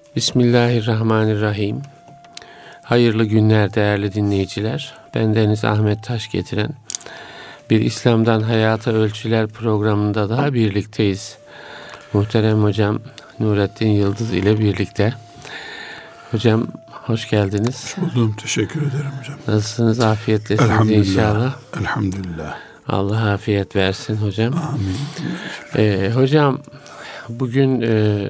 Bismillahirrahmanirrahim. Hayırlı günler değerli dinleyiciler. Bendeniz Ahmet Taş getiren bir İslam'dan Hayata Ölçüler programında daha birlikteyiz. Muhterem hocam Nurettin Yıldız ile birlikte. Hocam hoş geldiniz. Hoş buldum. Teşekkür ederim hocam. Nasılsınız? Afiyetlesiniz inşallah. Elhamdülillah. Allah afiyet versin hocam. Amin. Hocam bugün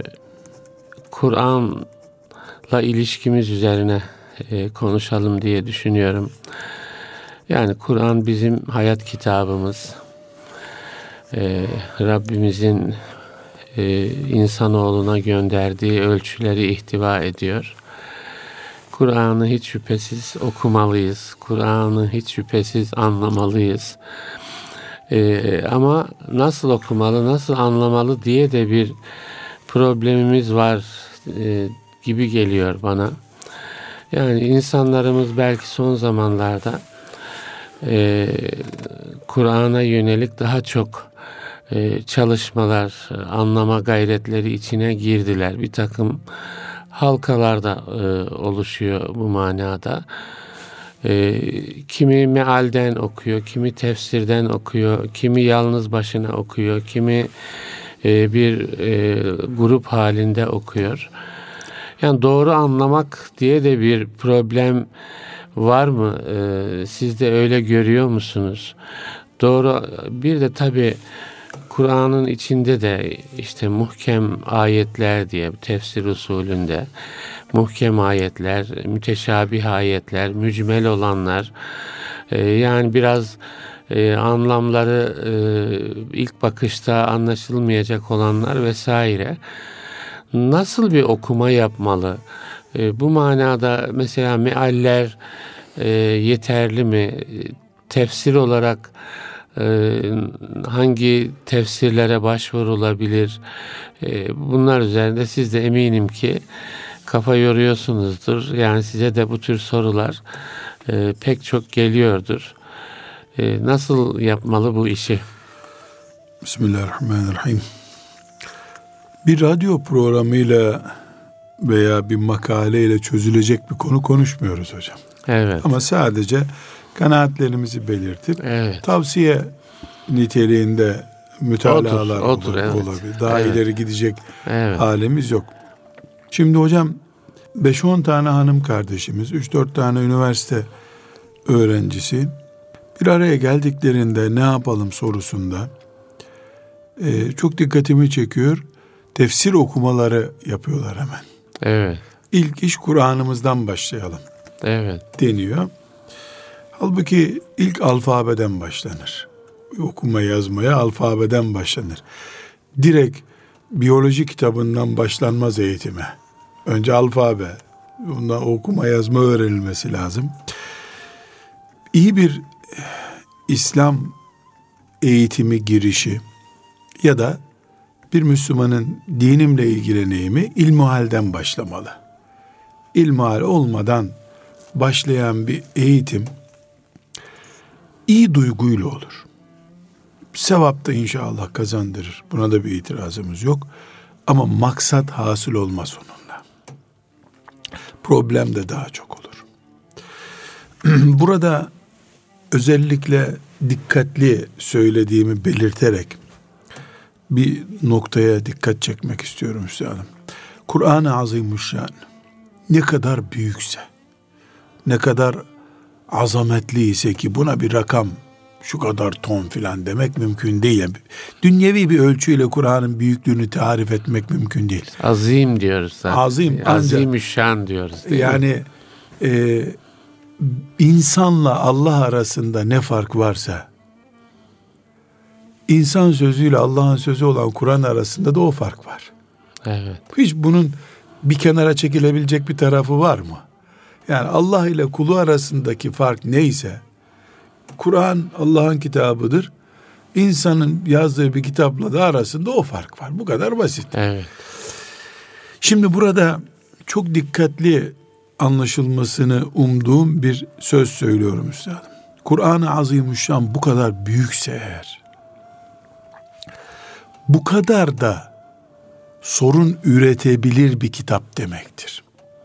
Kur'an'la ilişkimiz üzerine konuşalım diye düşünüyorum. Yani Kur'an bizim hayat kitabımız. Rabbimizin insanoğluna gönderdiği ölçüleri ihtiva ediyor. Kur'an'ı hiç şüphesiz okumalıyız. Kur'an'ı hiç şüphesiz anlamalıyız. Ama nasıl okumalı, nasıl anlamalı diye de bir problemimiz var gibi geliyor bana. Yani insanlarımız belki son zamanlarda Kur'an'a yönelik daha çok çalışmalar, anlama gayretleri içine girdiler. Bir takım halkalarda oluşuyor bu manada. Kimi mealden okuyor, kimi tefsirden okuyor, kimi yalnız başına okuyor, kimi bir grup halinde okuyor. Yani doğru anlamak diye de bir problem var mı? Siz de öyle görüyor musunuz? Doğru. Bir de tabii Kur'an'ın içinde de işte muhkem ayetler diye tefsir usulünde muhkem ayetler, müteşabih ayetler, mücmel olanlar, yani biraz anlamları ilk bakışta anlaşılmayacak olanlar vesaire. Nasıl bir okuma yapmalı? Bu manada mesela mealler yeterli mi? Tefsir olarak hangi tefsirlere başvurulabilir? Bunlar üzerinde siz de eminim ki kafa yoruyorsunuzdur. Yani size de bu tür sorular pek çok geliyordur. Nasıl yapmalı bu işi? Bismillahirrahmanirrahim. Bir radyo programıyla veya bir makaleyle çözülecek bir konu konuşmuyoruz hocam. Evet. Ama sadece kanaatlerimizi belirtip tavsiye niteliğinde mütalalar odur, evet. olabilir. Daha ileri gidecek evet. halimiz yok. Şimdi hocam 5-10 tane hanım kardeşimiz, 3-4 tane üniversite öğrencisi bir araya geldiklerinde ne yapalım sorusunda çok dikkatimi çekiyor. Tefsir okumaları yapıyorlar hemen. Evet. İlk iş Kur'an'ımızdan başlayalım. Evet. Deniyor. Halbuki ilk alfabeden başlanır. Okuma yazmaya alfabeden başlanır. Direkt biyoloji kitabından başlanmaz eğitime. Önce alfabe, ondan okuma yazma öğrenilmesi lazım. İyi bir İslam eğitimi girişi ya da bir Müslümanın dinimle ilgileneyimi ilmuhalden başlamalı. İlmuhal olmadan başlayan bir eğitim iyi duyguyla olur. Sevap da inşallah kazandırır. Buna da bir itirazımız yok. Ama maksat hasıl olmaz onunla. Problem de daha çok olur. Burada özellikle dikkatli söylediğimi belirterek bir noktaya dikkat çekmek istiyorum üstadım. Kur'an-ı Azimüşşan ne kadar büyükse, ne kadar azametli ise ki buna bir rakam, şu kadar ton filan demek mümkün değil. Yani dünyevi bir ölçüyle Kur'an'ın büyüklüğünü tarif etmek mümkün değil. Azim diyoruz zaten. Azimüşşan diyoruz. Yani insanla Allah arasında ne fark varsa, insan sözüyle Allah'ın sözü olan Kur'an arasında da o fark var. Evet. Hiç bunun bir kenara çekilebilecek bir tarafı var mı? Yani Allah ile kulu arasındaki fark neyse, Kur'an Allah'ın kitabıdır. İnsanın yazdığı bir kitapla da arasında o fark var. Bu kadar basit. Evet. Şimdi burada çok dikkatli anlaşılmasını umduğum bir söz söylüyorum üstadım. Kur'an-ı Azimüşşan bu kadar büyükse eğer, bu kadar da sorun üretebilir bir kitap demektir.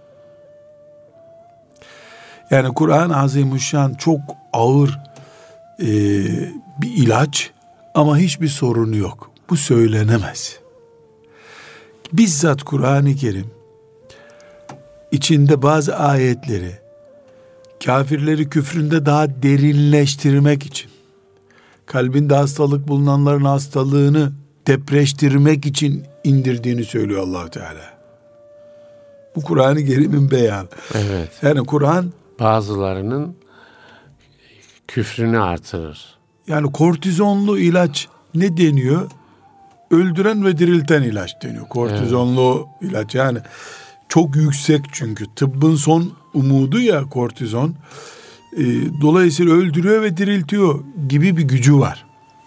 Yani Kur'an-ı Azimuşşan çok ağır bir ilaç ama hiçbir sorunu yok. Bu söylenemez. Bizzat Kur'an-ı Kerim içinde bazı ayetleri kafirleri küfründe daha derinleştirmek için, kalbinde hastalık bulunanların hastalığını depreştirmek için indirdiğini söylüyor Allah Teala. Bu Kur'an-ı Kerim'in beyanı. Evet. Yani Kur'an bazılarının küfrünü artırır. Yani kortizonlu ilaç ne deniyor? Öldüren ve dirilten ilaç deniyor. Kortizonlu ilaç yani çok yüksek çünkü. Tıbbın son umudu ya kortizon. Dolayısıyla öldürüyor ve diriltiyor gibi bir gücü var.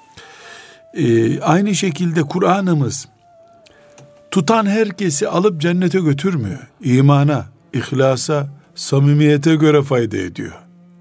Aynı şekilde Kur'an'ımız tutan herkesi alıp cennete götürmüyor. İmana, ihlasa, samimiyete göre fayda ediyor.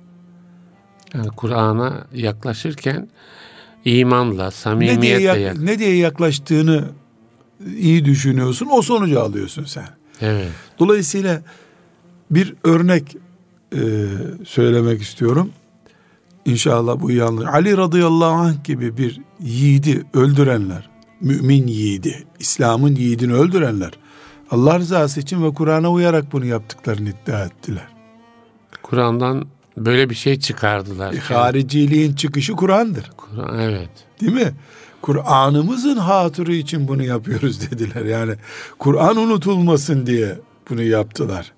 Yani Kur'an'a yaklaşırken imanla, samimiyetle ne diye yaklaştığını iyi düşünüyorsun, o sonucu alıyorsun sen. Evet. Dolayısıyla bir örnek söylemek istiyorum. İnşallah bu iyi anlar. Ali radıyallahu anh gibi bir yiğidi öldürenler, mümin yiğidi, İslam'ın yiğidini öldürenler, Allah rızası için ve Kur'an'a uyarak bunu yaptıklarını iddia ettiler. Kur'an'dan böyle bir şey çıkardılar. Hariciliğin çıkışı Kur'an'dır. Kur'an, evet. Değil mi? Kur'an'ımızın hatırı için bunu yapıyoruz dediler. Yani Kur'an unutulmasın diye bunu yaptılar.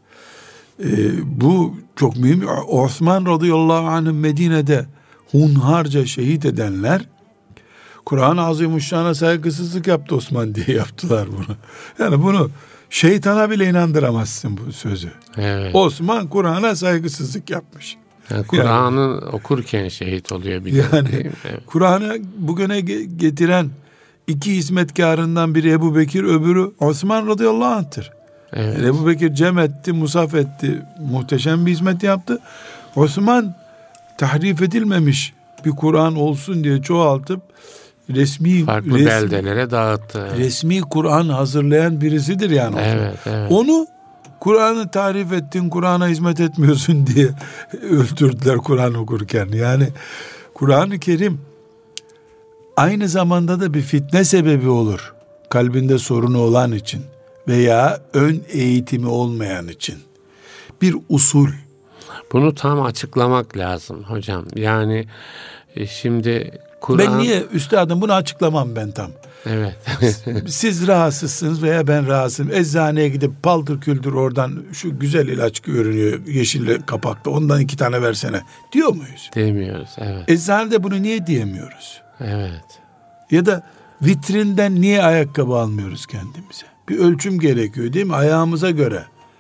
Bu çok mühim. Osman radıyallahu anh'ın Medine'de hunharca şehit edenler Kur'an-ı Azimuşşan'a saygısızlık yaptı Osman diye yaptılar bunu. Yani bunu şeytana bile inandıramazsın bu sözü. Evet. Osman Kur'an'a saygısızlık yapmış. Yani Kur'an'ı okurken şehit oluyor bir de. Yani evet. Kur'an'ı bugüne getiren iki hizmetkarından biri Ebu Bekir, öbürü Osman radıyallahu anh'tır. Evet. Yani Ebu Bekir cem etti, musaf etti, muhteşem bir hizmet yaptı. Osman tahrif edilmemiş bir Kur'an olsun diye çoğaltıp farklı beldelere dağıttı. Evet. Resmi Kur'an hazırlayan birisidir yani. Evet, evet. Onu Kur'an'ı tarif ettin, Kur'an'a hizmet etmiyorsun diye öldürdüler Kur'an okurken. Yani Kur'an-ı Kerim aynı zamanda da bir fitne sebebi olur. Kalbinde sorunu olan için veya ön eğitimi olmayan için. Bir usul. Bunu tam açıklamak lazım hocam. Yani şimdi Kur'an... Ben niye üstadım bunu açıklamam ben tam. Evet. Siz rahatsızsınız veya ben rahatsızım. Eczaneye gidip paldır küldür oradan şu güzel ilaç görünüyor yeşil kapakta, ondan 2 tane versene diyor muyuz? Demiyoruz, evet. Eczanede bunu niye diyemiyoruz? Evet. Ya da vitrinden niye ayakkabı almıyoruz kendimize? Bir ölçüm gerekiyor değil mi? Ayağımıza göre.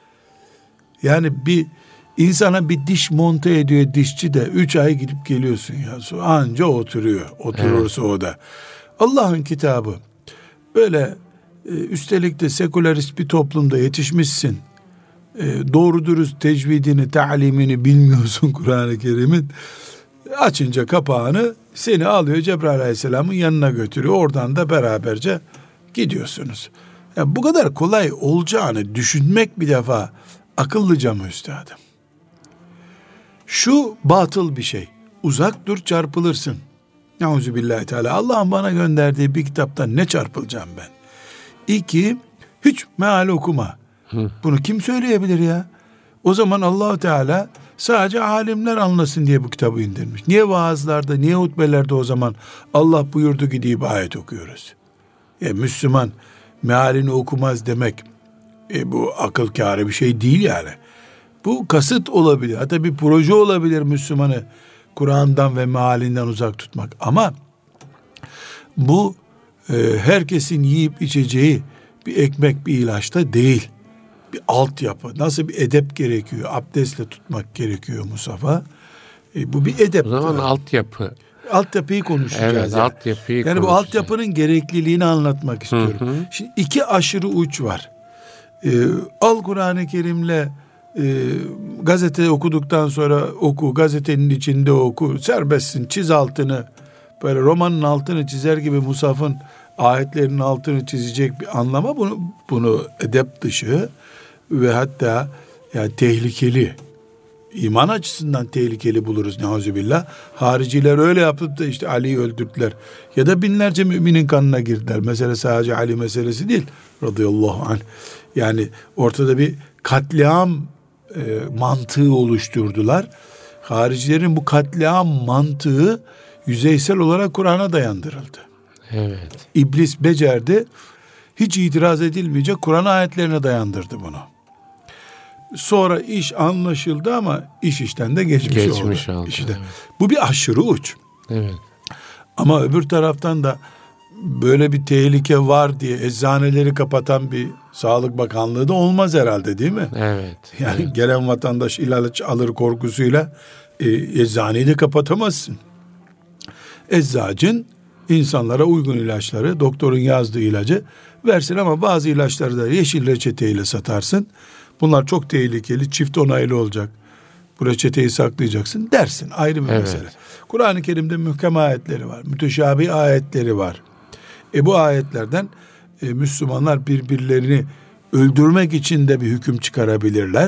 Yani bir insana bir diş monte ediyor dişçi de 3 ay gidip geliyorsun ya. Anca oturuyor. Oturursa evet. O da. Allah'ın kitabı. Böyle üstelik de sekülerist bir toplumda yetişmişsin. Doğru dürüst tecvidini, talimini bilmiyorsun Kur'an-ı Kerim'in. Açınca kapağını seni alıyor Cebrail Aleyhisselam'ın yanına götürüyor. Oradan da beraberce gidiyorsunuz. Yani bu kadar kolay olacağını düşünmek bir defa akıllıca mı üstadım? Şu batıl bir şey. Uzak dur, çarpılırsın. Euzubillahi Teala. Allah'ın bana gönderdiği bir kitaptan ne çarpılacağım ben? 2, hiç meal okuma. Bunu kim söyleyebilir ya? O zaman Allah Teala sadece alimler anlasın diye bu kitabı indirmiş. Niye vaazlarda, niye hutbelerde o zaman Allah buyurdu ki diye bir ayet okuyoruz? Müslüman mealini okumaz demek bu akıl kârı bir şey değil yani. Bu kasıt olabilir. Hatta bir proje olabilir Müslümanı Kur'an'dan ve mealinden uzak tutmak. Ama bu herkesin yiyip içeceği bir ekmek, bir ilaçta değil. Bir altyapı. Nasıl bir edep gerekiyor? Abdestle tutmak gerekiyor Musafa. Bu bir edep. O zaman altyapı. Altyapıyı konuşacağız. Evet, yani. Altyapıyı yani bu altyapının gerekliliğini anlatmak istiyorum. Hı hı. Şimdi 2 aşırı uç var. Al Kur'an-ı Kerim'le gazete okuduktan sonra oku, gazetenin içinde oku, serbestsin, çiz altını, böyle romanın altını çizer gibi Musaf'ın ayetlerin altını çizecek bir anlama, bunu edep dışı ve hatta yani tehlikeli, iman açısından tehlikeli buluruz neuzubillah. Hariciler öyle yapıp da işte Ali'yi öldürdüler. Ya da binlerce müminin kanına girdiler. Mesele sadece Ali meselesi değil. Radıyallahu anh. Yani ortada bir katliam mantığı oluşturdular. Haricilerin bu katliam mantığı yüzeysel olarak Kur'an'a dayandırıldı. Evet. İblis becerdi. Hiç itiraz edilmeyecek Kur'an ayetlerine dayandırdı bunu. Sonra iş anlaşıldı ama iş işten de geçmiş oldu. İşte. Evet. Bu bir aşırı uç. Evet. Ama öbür taraftan da böyle bir tehlike var diye eczaneleri kapatan bir Sağlık Bakanlığı da olmaz herhalde, değil mi? Evet. Yani evet. gelen vatandaş ilaç alır korkusuyla eczaneyi de kapatamazsın. Eczacın insanlara uygun ilaçları, doktorun yazdığı ilacı versin ama bazı ilaçları da yeşil reçeteyle satarsın. Bunlar çok tehlikeli, çift onaylı olacak. Bu reçeteyi saklayacaksın dersin. Ayrı bir mesele. Kur'an-ı Kerim'de mühkem ayetleri var. Müteşabih ayetleri var. Bu ayetlerden Müslümanlar birbirlerini öldürmek için de bir hüküm çıkarabilirler.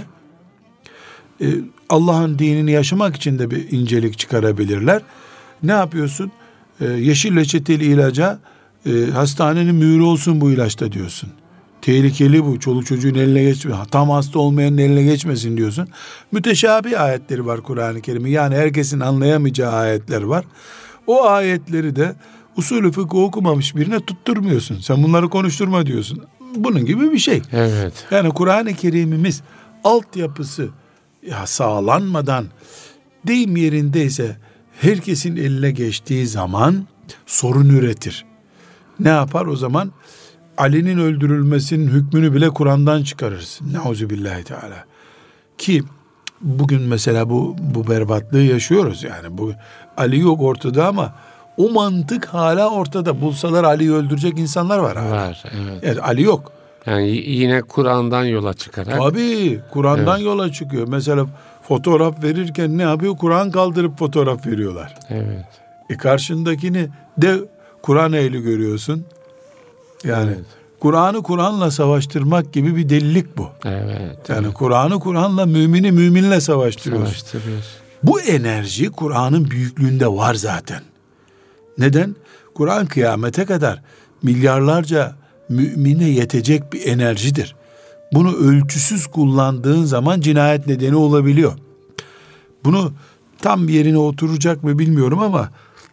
Allah'ın dinini yaşamak için de bir incelik çıkarabilirler. Ne yapıyorsun? Yeşil reçeteli ilaca hastanenin mührü olsun bu ilaçta diyorsun. Tehlikeli bu. Çoluk çocuğun eline geçmesin. Tam hasta olmayanın eline geçmesin diyorsun. Müteşabih ayetleri var Kur'an-ı Kerim'in. Yani herkesin anlayamayacağı ayetler var. O ayetleri de usulü fıkıh okumamış birine tutturmuyorsun. Sen bunları konuşturma diyorsun. Bunun gibi bir şey. Evet. Yani Kur'an-ı Kerim'imiz altyapısı sağlanmadan, deyim yerindeyse herkesin eline geçtiği zaman sorun üretir. Ne yapar o zaman? Ali'nin öldürülmesinin hükmünü bile Kur'an'dan çıkarırsın. Neuzubillahi teala. Ki bugün mesela bu berbatlığı yaşıyoruz yani. Bu Ali yok ortada ama o mantık hala ortada. Bulsalar Ali'yi öldürecek insanlar var hala. Var, evet. Evet, Ali yok. Yani yine Kur'an'dan yola çıkarak. Tabii Kur'an'dan yola çıkıyor. Mesela fotoğraf verirken ne yapıyor? Kur'an kaldırıp fotoğraf veriyorlar. Evet. Karşındakini de Kur'an ehli görüyorsun. Yani evet. Kur'an'ı Kur'an'la savaştırmak gibi bir delilik bu. Evet. Yani Kur'an'ı Kur'an'la, mümini müminle savaştırıyoruz. Bu enerji Kur'an'ın büyüklüğünde var zaten. Neden? Kur'an kıyamete kadar milyarlarca mümine yetecek bir enerjidir. Bunu ölçüsüz kullandığın zaman cinayet nedeni olabiliyor. Bunu tam yerine oturacak mı bilmiyorum ama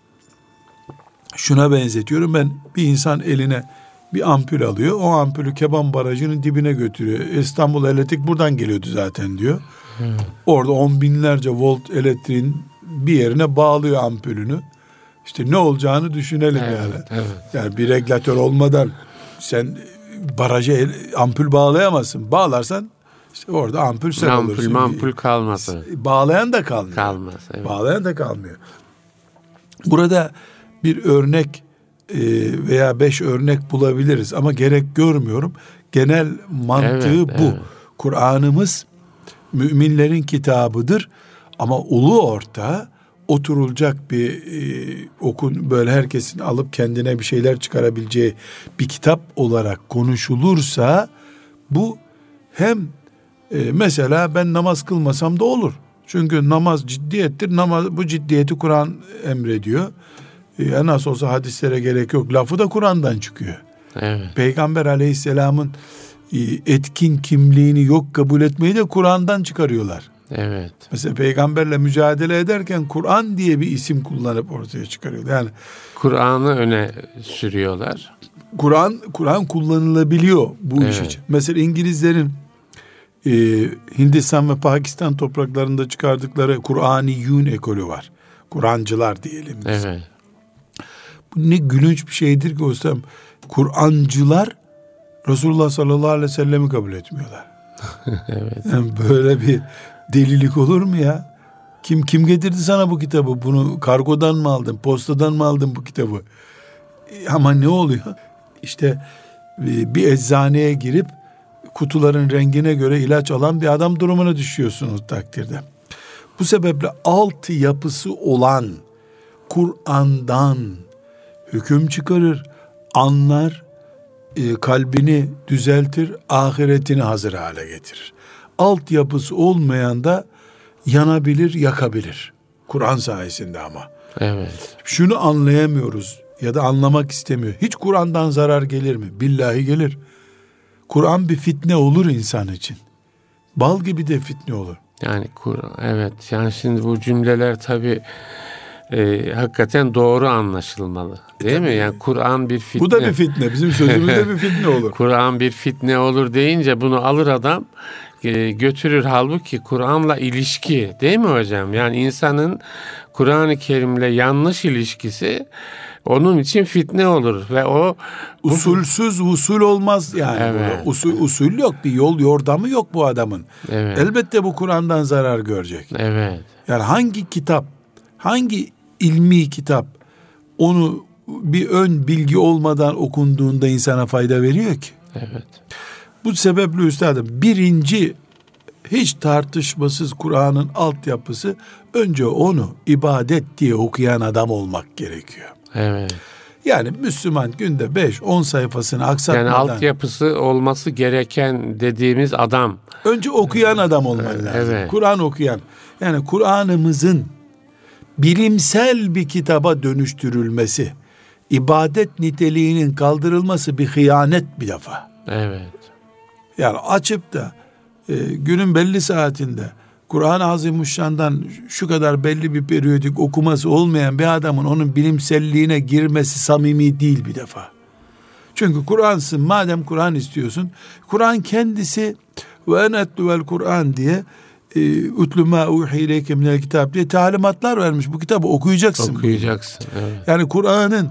şuna benzetiyorum. Ben bir insan eline bir ampul alıyor. O ampulü Keban Barajı'nın dibine götürüyor. İstanbul Elektrik buradan geliyordu zaten diyor. Orada 10 binlerce volt elektriğin bir yerine bağlıyor ampulünü. İşte ne olacağını düşünelim yani. Evet. Yani bir regülatör olmadan sen baraja ampul bağlayamazsın. Bağlarsan işte orada ampul sen olursun. Ampul kalmaz. Bağlayan da kalmıyor. Kalmaz. Evet. Bağlayan da kalmıyor. Burada bir örnek veya 5 örnek bulabiliriz ama gerek görmüyorum. Genel mantığı bu. Evet. Kur'an'ımız müminlerin kitabıdır ama ulu orta oturulacak bir böyle herkesin alıp kendine bir şeyler çıkarabileceği bir kitap olarak konuşulursa bu hem mesela ben namaz kılmasam da olur. Çünkü namaz ciddiyettir. Bu ciddiyeti Kur'an emrediyor. Nasıl olsa hadislere gerek yok. Lafı da Kur'an'dan çıkıyor. Evet. Peygamber Aleyhisselam'ın etkin kimliğini yok kabul etmeyi de Kur'an'dan çıkarıyorlar. Evet. Mesela peygamberle mücadele ederken Kur'an diye bir isim kullanıp ortaya çıkarıyorlar. Yani Kur'an'ı öne sürüyorlar. Kur'an kullanılabiliyor bu iş için. Mesela İngilizlerin Hindistan ve Pakistan topraklarında çıkardıkları Kur'aniyun ekolü var. Kur'ancılar diyelim biz. Evet. Bu ne gülünç bir şeydir ki hocam. Kur'ancılar Resulullah sallallahu aleyhi ve sellem'i kabul etmiyorlar. Evet. Yani böyle bir delilik olur mu ya? Kim getirdi sana bu kitabı? Bunu kargodan mı aldın? Postadan mı aldın bu kitabı? Ama ne oluyor? İşte bir eczaneye girip kutuların rengine göre ilaç alan bir adam durumuna düşüyorsunuz takdirde. Bu sebeple altı yapısı olan Kur'an'dan hüküm çıkarır. anlar, kalbini düzeltir, ahiretini hazır hale getirir. Altyapısı olmayan da yanabilir, yakabilir. Kur'an sayesinde ama. Evet. Şunu anlayamıyoruz ya da anlamak istemiyor. Hiç Kur'an'dan zarar gelir mi? Billahi gelir. Kur'an bir fitne olur insan için. Bal gibi de fitne olur. Yani evet. Yani şimdi bu cümleler tabii hakikaten doğru anlaşılmalı. Değil mi? Yani Kur'an bir fitne. Bu da bir fitne. Bizim sözümüzde bir fitne olur. Kur'an bir fitne olur deyince bunu alır adam götürür. Halbuki Kur'an'la ilişki, değil mi hocam? Yani insanın Kur'an-ı Kerim'le yanlış ilişkisi onun için fitne olur ve o usulsüz usul olmaz yani. Evet. Usul yok, bir yol yordamı yok bu adamın. Evet. Elbette bu Kur'an'dan zarar görecek. Evet. Yani hangi kitap, hangi ilmi kitap onu bir ön bilgi olmadan okunduğunda insana fayda veriyor ki? Evet. Bu sebeple üstadım, birinci hiç tartışmasız Kur'an'ın altyapısı, önce onu ibadet diye okuyan adam olmak gerekiyor. Evet. Yani Müslüman günde 5-10 sayfasını aksatmadan. Yani altyapısı olması gereken dediğimiz adam. Önce okuyan adam olman lazım. Evet. Kur'an okuyan. Yani Kur'an'ımızın bilimsel bir kitaba dönüştürülmesi, ibadet niteliğinin kaldırılması bir hıyanet bir defa. Evet. Yani açıp da günün belli saatinde Kur'an-ı Azimuşşan'dan şu kadar belli bir periyodik okuması olmayan bir adamın onun bilimselliğine girmesi samimi değil bir defa. Çünkü Kur'ansın, madem Kur'an istiyorsun, Kur'an kendisi ve enetlu vel Kur'an diye ütlü ma uhiyleyke minel kitap diye talimatlar vermiş. Bu kitabı okuyacaksın. Okuyacaksın. Evet. Yani Kur'an'ın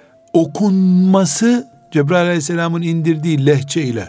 okunması, Cebrail Aleyhisselam'ın indirdiği lehçe ile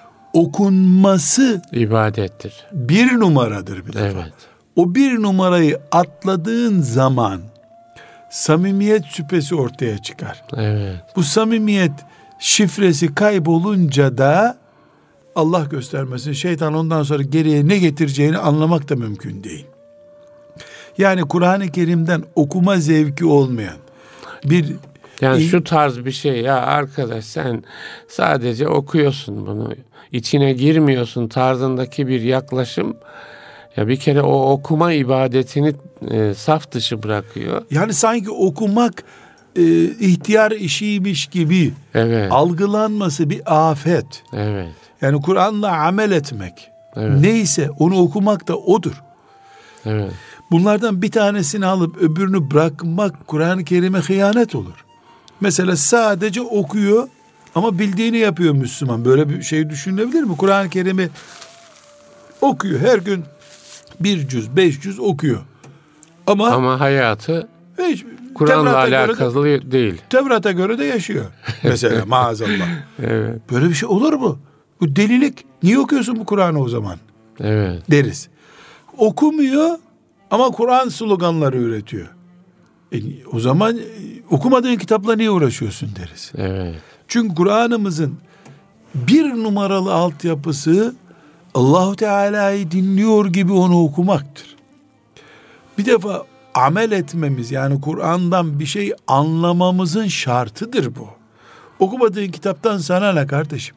okunması ibadettir. Bir numaradır bir defa. Evet. O bir numarayı atladığın zaman samimiyet şüphesi ortaya çıkar. Evet. Bu samimiyet şifresi kaybolunca da Allah göstermesin, şeytan ondan sonra geriye ne getireceğini anlamak da mümkün değil. Yani Kur'an-ı Kerim'den okuma zevki olmayan bir... Yani şu tarz bir şey, ya arkadaş sen sadece okuyorsun bunu, içine girmiyorsun tarzındaki bir yaklaşım, ya bir kere o okuma ibadetini saf dışı bırakıyor. Yani sanki okumak ihtiyar işiymiş gibi evet. algılanması bir afet. Evet. Yani Kur'an'la amel etmek, evet. neyse onu okumak da odur. Evet. Bunlardan bir tanesini alıp öbürünü bırakmak Kur'an-ı Kerim'e hıyanet olur. Mesela sadece okuyor ama bildiğini yapıyor Müslüman. Böyle bir şey düşünülebilir mi? Kur'an-ı Kerim'i okuyor. Her gün 1 cüz, 5 cüz okuyor. Ama hayatı hiç Kur'an'la alakalı değil. Tevrat'a göre de yaşıyor. Mesela maazallah. Evet. Böyle bir şey olur mu? Bu delilik. Niye okuyorsun bu Kur'an'ı o zaman? Evet. Deriz. Okumuyor ama Kur'an sloganları üretiyor. O zaman okumadığın kitapla niye uğraşıyorsun deriz. Evet. Çünkü Kur'an'ımızın bir numaralı altyapısı Allah-u Teala'yı dinliyor gibi onu okumaktır. Bir defa amel etmemiz, yani Kur'an'dan bir şey anlamamızın şartıdır bu. Okumadığın kitaptan sana ne kardeşim?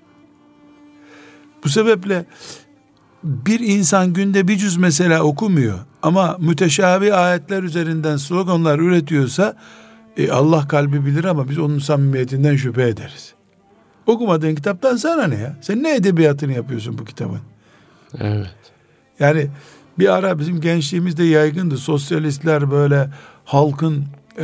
Bu sebeple bir insan günde 1 cüz mesela okumuyor ama müteşabih ayetler üzerinden sloganlar üretiyorsa Allah kalbi bilir ama biz onun samimiyetinden şüphe ederiz. Okumadığın kitaptan sana ne ya? Sen ne edebiyatını yapıyorsun bu kitabın? Evet. Yani bir ara bizim gençliğimizde yaygındı. Sosyalistler böyle halkın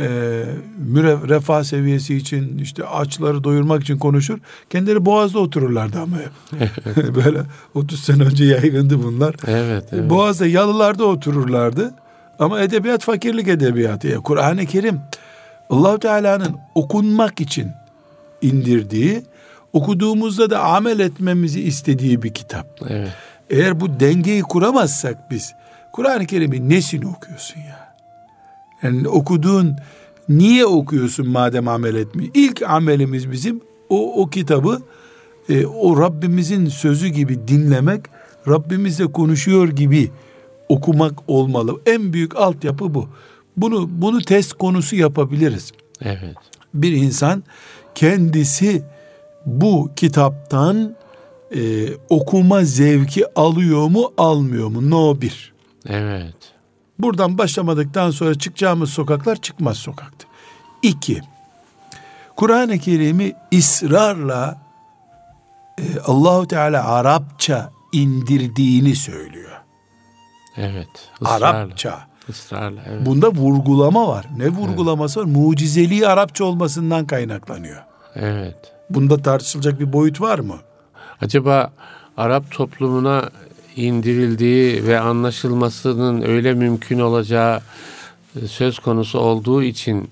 refah seviyesi için, işte açları doyurmak için konuşur. Kendileri Boğaz'da otururlardı ama hep. Böyle 30 sene önce yaygındı bunlar. Evet, evet. Boğaz'da, yalılarda otururlardı. Ama edebiyat fakirlik edebiyatı. Kur'an-ı Kerim Allah-u Teala'nın okunmak için indirdiği, okuduğumuzda da amel etmemizi istediği bir kitap. Evet. Eğer bu dengeyi kuramazsak biz, Kur'an-ı Kerim'in nesini okuyorsun ya? Yani okuduğun, niye okuyorsun madem amel etmiyor? İlk amelimiz bizim o kitabı o Rabbimizin sözü gibi dinlemek, Rabbimizle konuşuyor gibi okumak olmalı. En büyük altyapı bu. Bunu test konusu yapabiliriz. Evet. Bir insan kendisi bu kitaptan okuma zevki alıyor mu almıyor mu? No 1. Evet. Buradan başlamadıktan sonra çıkacağımız sokaklar çıkmaz sokaktı. 2. Kur'an-ı Kerim'i ısrarla Allahu Teala Arapça indirdiğini söylüyor. Evet. Arapça. Israrla, evet. Bunda vurgulama var. Ne vurgulaması var? Mucizeliği Arapça olmasından kaynaklanıyor. Evet. Bunda tartışılacak bir boyut var mı? Acaba Arap toplumuna indirildiği ve anlaşılmasının öyle mümkün olacağı söz konusu olduğu için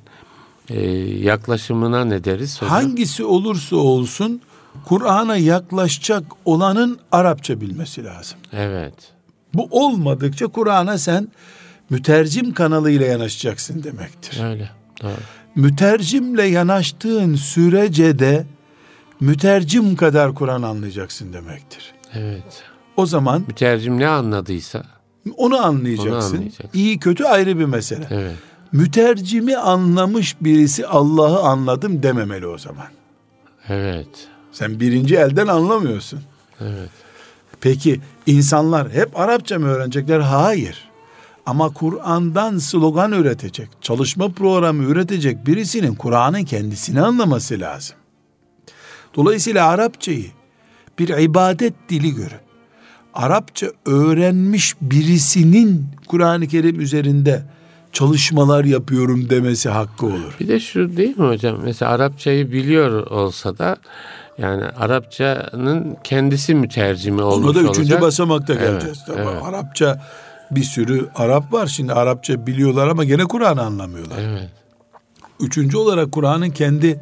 yaklaşımına ne deriz hocam? Hangisi olursa olsun Kur'an'a yaklaşacak olanın Arapça bilmesi lazım. Evet. Bu olmadıkça Kur'an'a sen mütercim kanalıyla yanaşacaksın demektir. Öyle. Doğru. Mütercimle yanaştığın sürece de mütercim kadar Kur'an anlayacaksın demektir. Evet. O zaman mütercim ne anladıysa onu anlayacaksın. İyi kötü ayrı bir mesele. Evet. Mütercimi anlamış birisi Allah'ı anladım dememeli o zaman. Evet. Sen birinci elden anlamıyorsun. Evet. Peki insanlar hep Arapça mı öğrenecekler? Hayır. Ama Kur'an'dan slogan üretecek, çalışma programı üretecek birisinin Kur'an'ın kendisini anlaması lazım. Dolayısıyla Arapçayı bir ibadet dili görüp Arapça öğrenmiş birisinin Kur'an-ı Kerim üzerinde çalışmalar yapıyorum demesi hakkı olur. Bir de şu değil mi hocam? Mesela Arapçayı biliyor olsa da yani Arapçanın kendisi mütercimi olmuş olacak. Ona da 3. basamakta geleceğiz. Evet, evet. Arapça, bir sürü Arap var şimdi, Arapça biliyorlar ama gene Kur'an'ı anlamıyorlar. Evet. 3. olarak Kur'an'ın kendi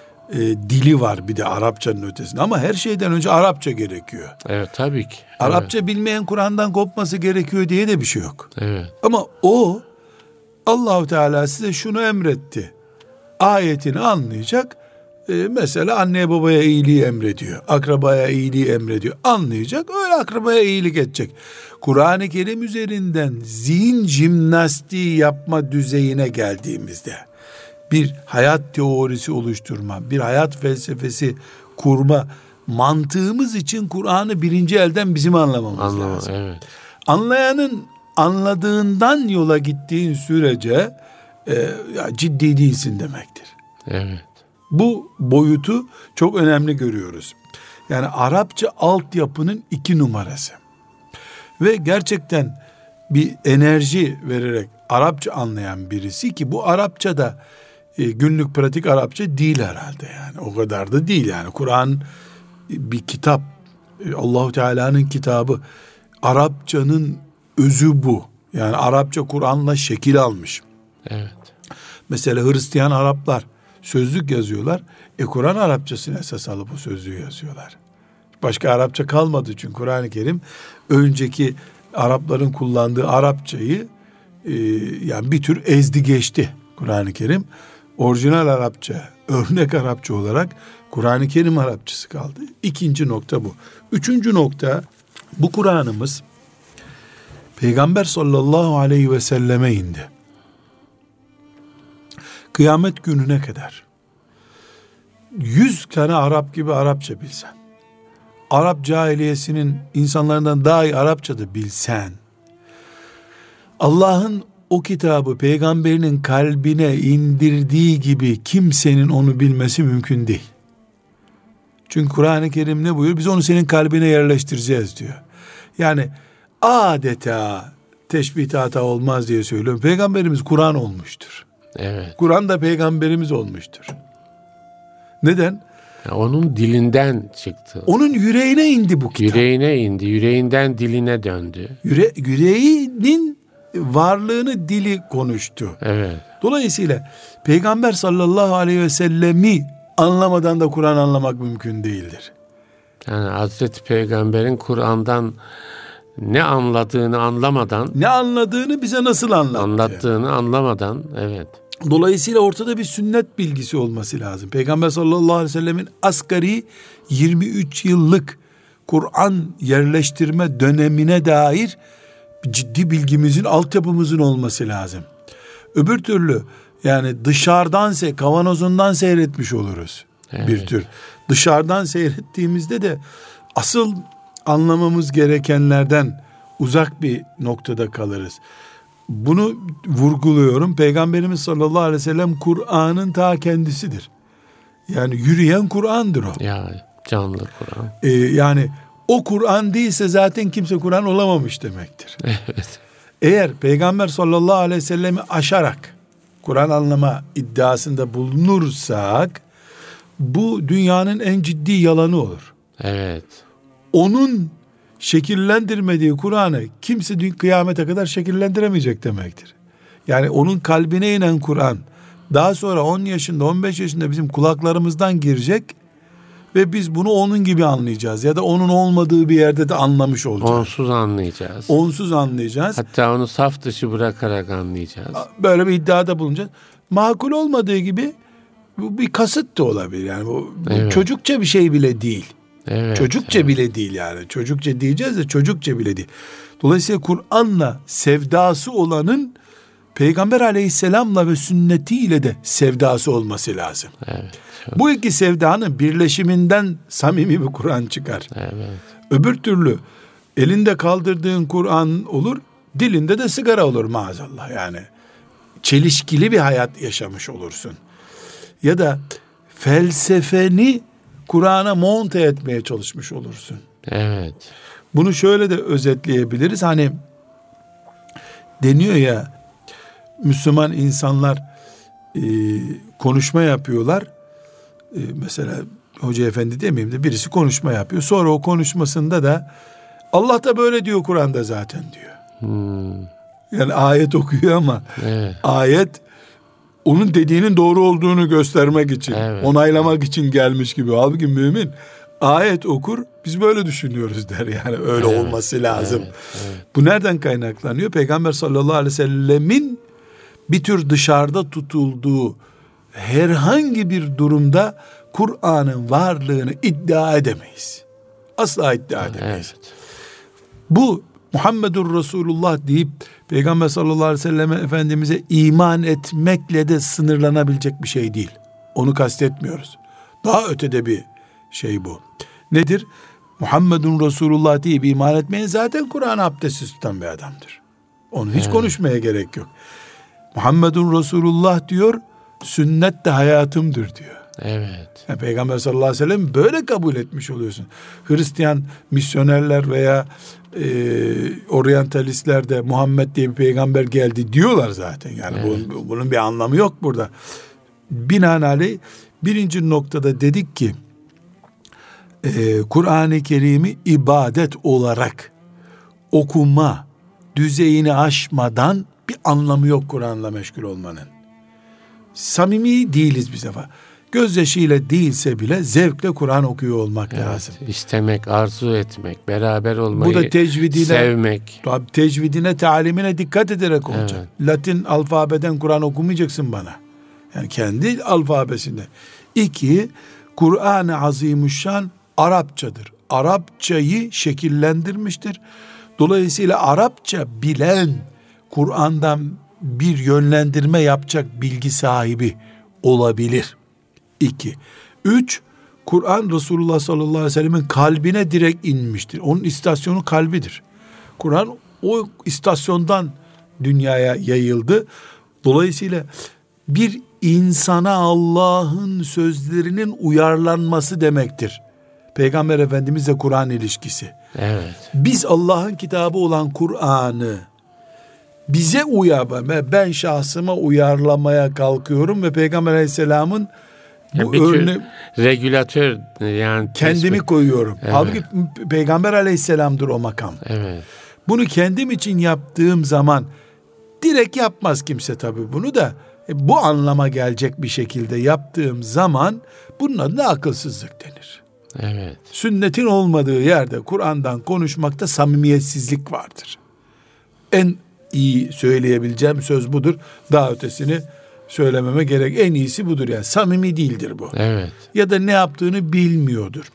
dili var bir de Arapçanın ötesinde. Ama her şeyden önce Arapça gerekiyor. Evet, tabii ki. Arapça bilmeyen Kur'an'dan kopması gerekiyor diye de bir şey yok. Evet. Ama o Allah-u Teala size şunu emretti. Ayetini anlayacak. Mesela anneye babaya iyiliği emrediyor. Akrabaya iyiliği emrediyor. Anlayacak. Öyle akrabaya iyilik edecek. Kur'an-ı Kerim üzerinden zihin jimnastiği yapma düzeyine geldiğimizde bir hayat teorisi oluşturma, bir hayat felsefesi kurma mantığımız için Kur'an'ı birinci elden bizim anlamamız lazım. Evet. Anlayanın anladığından yola gittiğin sürece ciddi değilsin demektir. Evet. Bu boyutu çok önemli görüyoruz. Yani Arapça altyapının 2 numarası. Ve gerçekten bir enerji vererek Arapça anlayan birisi, ki bu Arapça da günlük pratik Arapça değil herhalde yani. O kadar da değil yani. Kur'an bir kitap. Allahu Teala'nın kitabı. Arapçanın özü bu. Yani Arapça Kur'an'la şekil almış. Evet. Mesela Hristiyan Araplar sözlük yazıyorlar. Kur'an Arapçasını esas alıp bu sözlüğü yazıyorlar. Başka Arapça kalmadı çünkü Kur'an-ı Kerim önceki Arapların kullandığı Arapçayı yani bir tür ezdi geçti Kur'an-ı Kerim. Orijinal Arapça, örnek Arapça olarak Kur'an-ı Kerim Arapçası kaldı. 2. nokta bu. 3. nokta, bu Kur'an'ımız Peygamber sallallahu aleyhi ve selleme indi. Kıyamet gününe kadar 100 tane Arap gibi Arapça bilsen, Arap cahiliyesinin insanlarından daha iyi Arapça da bilsen, Allah'ın o kitabı peygamberinin kalbine indirdiği gibi kimsenin onu bilmesi mümkün değil. Çünkü Kur'an-ı Kerim ne buyuruyor? Biz onu senin kalbine yerleştireceğiz diyor. Yani adeta teşbih hata olmaz diye söylüyorum. Peygamberimiz Kur'an olmuştur. Evet. Kur'an da peygamberimiz olmuştur. Neden? Onun dilinden çıktı. Onun yüreğine indi bu kitap. Yüreğine indi. Yüreğinden diline döndü. Yüreğinin varlığını dili konuştu. Evet. Dolayısıyla Peygamber sallallahu aleyhi ve sellemi anlamadan da Kur'an anlamak mümkün değildir. Yani Hazreti Peygamber'in Kur'an'dan ne anladığını anlamadan, ne anladığını bize nasıl anlattığını anlamadan, evet. Dolayısıyla ortada bir sünnet bilgisi olması lazım. Peygamber sallallahu aleyhi ve sellemin asgari 23 yıllık Kur'an yerleştirme dönemine dair ciddi bilgimizin, altyapımızın olması lazım. Öbür türlü yani dışarıdan kavanozundan seyretmiş oluruz. bir tür. Dışarıdan seyrettiğimizde de asıl anlamamız gerekenlerden uzak bir noktada kalırız. Bunu vurguluyorum. Peygamberimiz sallallahu aleyhi ve sellem Kur'an'ın ta kendisidir. Yani yürüyen Kur'an'dır o. Ya canlı Kur'an. Yani o Kur'an değilse zaten kimse Kur'an olamamış demektir. Evet. Eğer Peygamber sallallahu aleyhi ve sellemi aşarak Kur'an anlama iddiasında bulunursak bu dünyanın en ciddi yalanı olur. Evet. Onun şekillendirmediği Kur'an'ı kimse kıyamete kadar şekillendiremeyecek demektir. Yani onun kalbine inen Kur'an daha sonra 10 yaşında 15 yaşında bizim kulaklarımızdan girecek ve biz bunu onun gibi anlayacağız ya da onun olmadığı bir yerde de anlamış olacağız. Onsuz anlayacağız. Onsuz anlayacağız. Hatta onu saf dışı bırakarak anlayacağız. Böyle bir iddiada bulunacağız. Makul olmadığı gibi bu bir kasıt da olabilir. Yani bu çocukça bir şey bile değil. Evet, çocukça bile değil yani. Çocukça diyeceğiz de çocukça bile değil. Dolayısıyla Kur'an'la sevdası olanın Peygamber aleyhisselamla ve sünnetiyle de sevdası olması lazım. Evet. Bu iki sevdanın birleşiminden samimi bir Kur'an çıkar. Evet. Öbür türlü elinde kaldırdığın Kur'an olur, dilinde de sigara olur maazallah yani. Çelişkili bir hayat yaşamış olursun. Ya da felsefeni Kur'an'a monte etmeye çalışmış olursun. Evet. Bunu şöyle de özetleyebiliriz. Hani deniyor ya, Müslüman insanlar konuşma yapıyorlar. Mesela hoca efendi demeyeyim de birisi konuşma yapıyor. Sonra o konuşmasında da Allah da böyle diyor Kur'an'da zaten diyor. Yani ayet okuyor ama ayet onun dediğinin doğru olduğunu göstermek için, onaylamak için gelmiş gibi. Halbuki mümin ayet okur, biz böyle düşünüyoruz der. Yani öyle olması lazım. Bu nereden kaynaklanıyor? Peygamber sallallahu aleyhi ve sellemin bir tür dışarıda tutulduğu herhangi bir durumda Kur'an'ın varlığını iddia edemeyiz. Asla iddia edemeyiz. Bu Muhammedur Resulullah deyip Peygamber sallallahu aleyhi ve selleme Efendimiz'e iman etmekle de sınırlanabilecek bir şey değil. Onu kastetmiyoruz. Daha ötede bir şey bu. Nedir? Muhammedun Resulullah deyip iman etmeyen zaten Kur'an'ı abdestsiz tutan bir adamdır. Onu hiç konuşmaya gerek yok. Muhammedun Resulullah diyor, sünnet de hayatımdır diyor. Evet. Yani Peygamber sallallahu aleyhi ve sellem böyle kabul etmiş oluyorsun. Hristiyan misyonerler veya oryantalistler de Muhammed diye bir peygamber geldi diyorlar zaten. Yani bunun bir anlamı yok burada. Binaenaleyh birinci noktada dedik ki Kur'an-ı Kerim'i ibadet olarak okuma düzeyini aşmadan bir anlamı yok Kur'an'la meşgul olmanın. Samimi değiliz bir sefer. Gözyaşıyla değilse bile zevkle Kur'an okuyor olmak lazım. İstemek, arzu etmek, beraber olmayı, bu da tecvidine, sevmek. Tabii tecvidine, talimine dikkat ederek olacak. Latin alfabeden Kur'an okumayacaksın bana. Yani kendi alfabesinde. 2, Kur'an-ı Azimüşşan Arapçadır. Arapçayı şekillendirmiştir. Dolayısıyla Arapça bilen Kur'an'dan bir yönlendirme yapacak bilgi sahibi olabilir. 2. 3. Kur'an Resulullah sallallahu aleyhi ve sellemin kalbine direkt inmiştir. Onun istasyonu kalbidir. Kur'an o istasyondan dünyaya yayıldı. Dolayısıyla bir insana Allah'ın sözlerinin uyarlanması demektir. Peygamber Efendimizle Kur'an ilişkisi. Evet. Biz Allah'ın kitabı olan Kur'an'ı bize ben şahsıma uyarlamaya kalkıyorum ve Peygamber Aleyhisselam'ın bu regülatör yani kendimi koyuyorum. Halbuki Peygamber Aleyhisselam'dır o makam. Evet. Bunu kendim için yaptığım zaman direkt yapmaz kimse tabii bunu da bu anlama gelecek bir şekilde yaptığım zaman bunun adına akılsızlık denir. Evet. Sünnetin olmadığı yerde Kur'an'dan konuşmakta samimiyetsizlik vardır. En iyi söyleyebileceğim söz budur. Daha ötesini söylememe gerek. En iyisi budur yani. Samimi değildir bu. Evet. Ya da ne yaptığını bilmiyordur.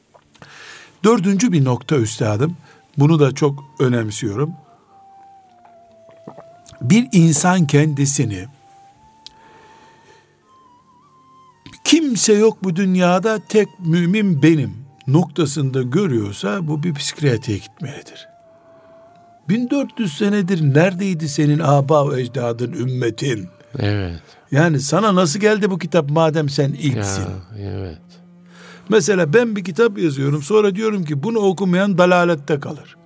4. bir nokta üstadım. Bunu da çok önemsiyorum. Bir insan kendisini kimse yok bu dünyada, tek mümin benim noktasında görüyorsa bu bir psikiyatriye gitmelidir. 1400 senedir neredeydi senin aba ve ecdadın, ümmetin? Evet. Yani sana nasıl geldi bu kitap madem sen ilksin? Ya, evet. Mesela ben bir kitap yazıyorum, sonra diyorum ki bunu okumayan dalalette kalır.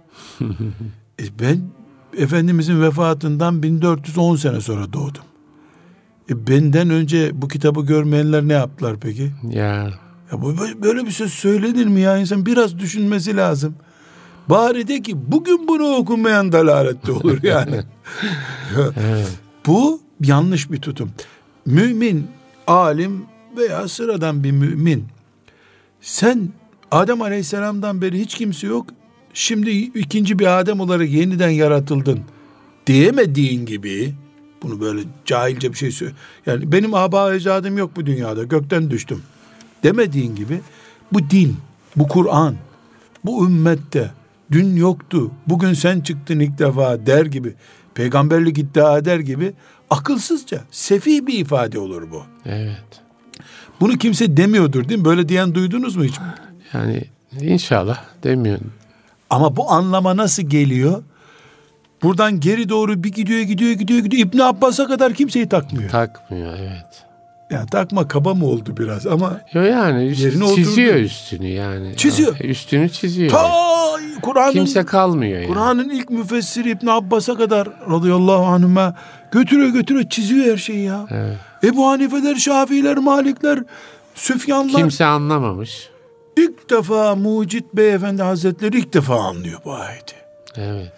Ben Efendimizin vefatından 1410 sene sonra doğdum. Benden önce bu kitabı görmeyenler ne yaptılar peki? Ya Böyle bir söz söylenir mi ya? İnsan biraz düşünmesi lazım. Bari de ki bugün bunu okumayan dalalette olur yani. evet. Bu yanlış bir tutum. Mümin, alim veya sıradan bir mümin, sen Adem Aleyhisselam'dan beri hiç kimse yok, şimdi ikinci bir Adem olarak yeniden yaratıldın diyemediğin gibi, bunu böyle cahilce bir şey söyle. Yani benim aba ecdadım yok bu dünyada, gökten düştüm demediğin gibi, bu din, bu Kur'an, bu ümmette dün yoktu, bugün sen çıktın ilk defa der gibi, peygamberlik iddia eder gibi akılsızca, sefih bir ifade olur bu. Evet. Bunu kimse demiyordur değil mi? Böyle diyen duydunuz mu hiç? Yani inşallah demiyorum. Ama bu anlama nasıl geliyor? Buradan geri doğru bir gidiyor. İbn Abbas'a kadar kimseyi takmıyor. Takmıyor, evet. Ya takma kaba mı oldu biraz ama Yani yerine çiziyor oturdu. üstünü yani. Çiziyor. Üstünü çiziyor. Kur'an'ın, kimse kalmıyor yani. Kur'an'ın ilk müfessiri İbn Abbas'a kadar radıyallahu anhuma götürüyor çiziyor her şeyi ya. Evet. Ebu Hanife'ler, Şafiiler, Malikler, Süfyanlar. Kimse anlamamış. İlk defa Mucit Beyefendi Hazretleri ilk defa anlıyor bu ayeti. Evet.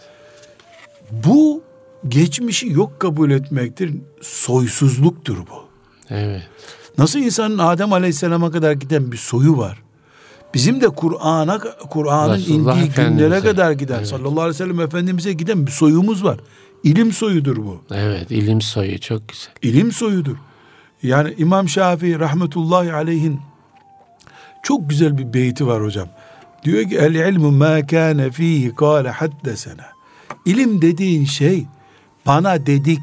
Bu geçmişi yok kabul etmektir. Soysuzluktur bu. Evet. Nasıl insanın Adem Aleyhisselam'a kadar giden bir soyu var. Bizim de Kur'an'ın Resulullah indiği günlere Efendimiz'e, kadar giden, evet, sallallahu aleyhi ve sellem Efendimiz'e giden bir soyumuz var. İlim soyudur bu. Evet, ilim soyu çok güzel. İlim soyudur. Yani İmam Şafii rahmetullahi aleyhin çok güzel bir beyti var hocam. Diyor ki el ilmu ma kana fihi kâle haddesena. İlim dediğin şey bana dedi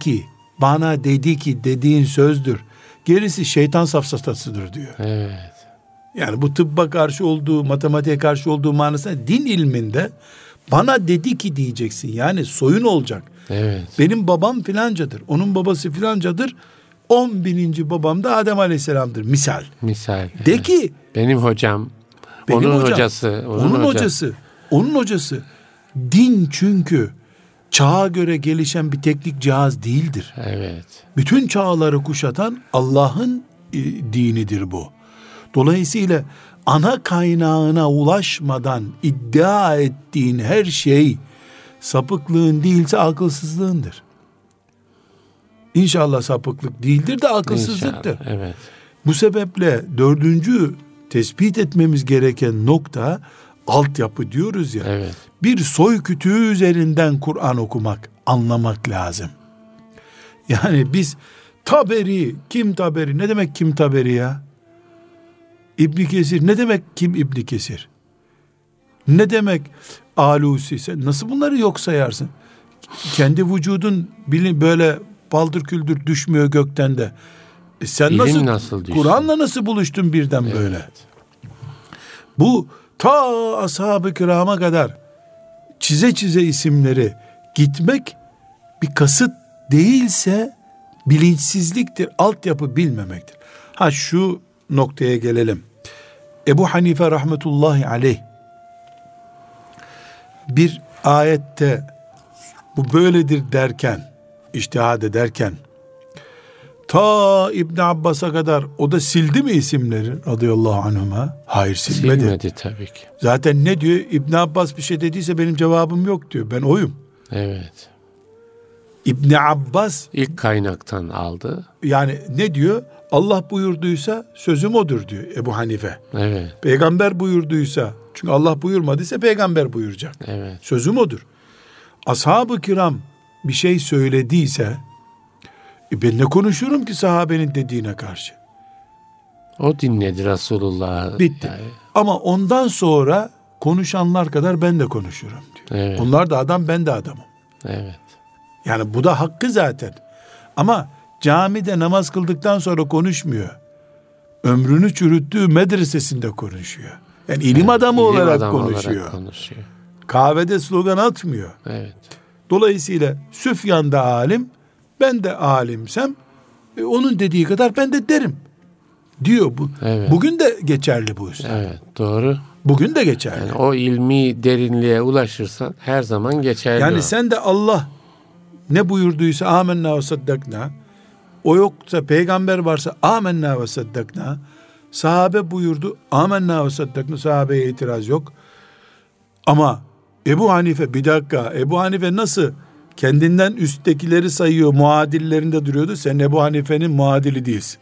ki dediğin sözdür. Gerisi şeytan safsatasıdır diyor. Evet. Yani bu tıbba karşı olduğu, matematiğe karşı olduğu manasında din ilminde bana dedi ki diyeceksin. Yani soyun olacak. Evet. Benim babam filancadır. Onun babası filancadır. 11. babam da Adem Aleyhisselam'dır. Misal. De evet. ki benim hocam, benim onun hocam, hocası, onun hocası. Din çünkü çağa göre gelişen bir teknik cihaz değildir. Evet. Bütün çağları kuşatan Allah'ın dinidir bu. Dolayısıyla ana kaynağına ulaşmadan iddia ettiğin her şey sapıklığın değilse akılsızlığındır. İnşallah sapıklık değildir de akılsızlıktır. İnşallah, evet. Bu sebeple 4. tespit etmemiz gereken nokta altyapı diyoruz ya. Evet. Bir soy kütüğü üzerinden Kur'an okumak, anlamak lazım. Yani biz Taberi, kim Taberi? Ne demek kim Taberi ya? İbn Kesir, ne demek kim İbn Kesir? Ne demek Alusi? Sen nasıl bunları yok sayarsın? Kendi vücudun böyle baldır küldür düşmüyor gökten de. Sen İlim nasıl düştün? Kur'an'la nasıl buluştun birden Evet. böyle? Bu ta ashab-ı kirama kadar çize isimleri gitmek bir kasıt değilse bilinçsizliktir, altyapı bilmemektir. Şu noktaya gelelim. Ebu Hanife rahmetullahi aleyh bir ayette bu böyledir derken, içtihad ederken ta İbn Abbas'a kadar o da sildi mi isimleri radıyallahu anhuma? Hayır, silmedi. Silmedi tabii ki. Zaten ne diyor? İbn Abbas bir şey dediyse benim cevabım yok diyor. Ben oyum. Evet. İbn Abbas İlk kaynaktan aldı. yani ne diyor? Allah buyurduysa sözüm odur diyor Ebu Hanife. Evet. Peygamber buyurduysa, çünkü Allah buyurmadıysa peygamber buyuracak. Evet. Sözüm odur. Ashab-ı kiram bir şey söylediyse ben ne konuşurum ki sahabenin dediğine karşı? O dinledi Resulullah. Bitti. Yani, Ama ondan sonra konuşanlar kadar ben de konuşurum diyor. evet. Onlar da adam, ben de adamım. Evet. Yani bu da hakkı zaten. Ama camide namaz kıldıktan sonra konuşmuyor. ömrünü çürüttüğü medresesinde konuşuyor. Yani ilim adamı olarak konuşuyor. Kahvede slogan atmıyor. Evet. Dolayısıyla Süfyan da alim, ben de alimsem onun dediği kadar ben de derim diyor bu. Evet. Bugün de geçerli bu üstad. Evet, doğru. Bugün de geçerli. Yani o ilmi derinliğe ulaşırsan her zaman geçerli. Yani o. sen de Allah ne buyurduysa amenna ve saddakna, o yoksa peygamber varsa amenna ve saddakna, sahabe buyurdu amenna ve saddakna, sahabeye itiraz yok. Ama Ebu Hanife, bir dakika, Ebu Hanife nasıl kendinden üsttekileri sayıyor, muadillerinde duruyordu, sen Ebu Hanife'nin muadili değilsin.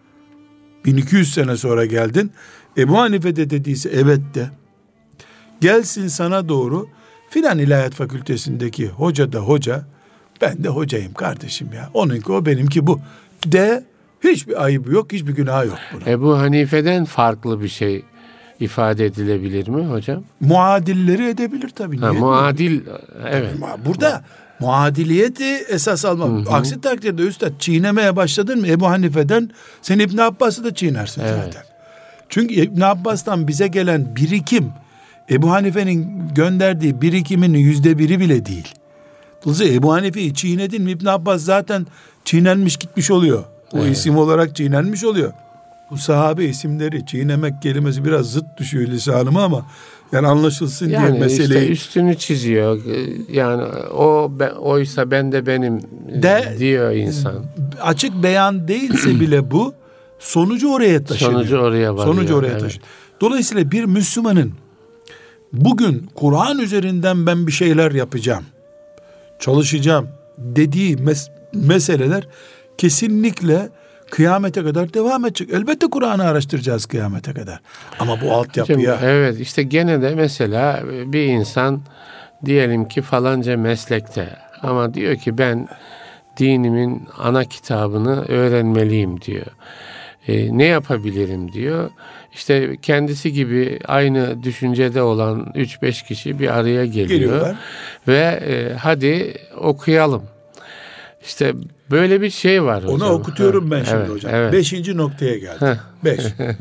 1200 sene sonra geldin, Ebu Hanife de dediyse evet de, gelsin sana doğru filan ilahiyat fakültesindeki hoca da hoca, ben de hocayım kardeşim ya, onunki o benimki bu de, hiçbir ayıbı yok, hiçbir günahı yok bunun. Ebu Hanife'den farklı bir şey ifade edilebilir mi hocam? Muadilleri edebilir tabii. Muadil, evet. Burada muadiliyeti esas almak. Aksi takdirde üstad çiğnemeye başladın mı Ebu Hanife'den, sen İbn Abbas'ı da çiğnersin zaten. Çünkü İbn Abbas'tan bize gelen birikim, Ebu Hanife'nin gönderdiği birikimin %1'i bile değil. Dolayısıyla Ebu Hanife'yi çiğnedin mi İbn Abbas zaten çiğnenmiş gitmiş oluyor. O isim olarak çiğnenmiş oluyor. Bu sahabe isimleri çiğnemek kelimesi biraz zıt düşüyor lisanıma ama yani anlaşılsın diye meseleyi. Işte üstünü çiziyor. Yani oysa ben de benim diyor insan. Açık beyan değilse bile bu sonucu oraya taşıyor. Sonucu oraya varıyor. Sonucu oraya taşıyor. Dolayısıyla bir Müslümanın bugün Kur'an üzerinden ben bir şeyler yapacağım, çalışacağım dediği meseleler kesinlikle kıyamete kadar devam edecek. Elbette Kur'an'ı araştıracağız kıyamete kadar. Ama bu altyapıya... Evet, işte gene de mesela bir insan diyelim ki falanca meslekte ama diyor ki ben dinimin ana kitabını öğrenmeliyim diyor. Ne yapabilirim diyor. İşte kendisi gibi aynı düşüncede olan 3-5 kişi bir araya geliyor. Ve hadi okuyalım. İşte böyle bir şey var hocam. Onu okutuyorum ben şimdi hocam. Evet. 5. noktaya geldik. 5.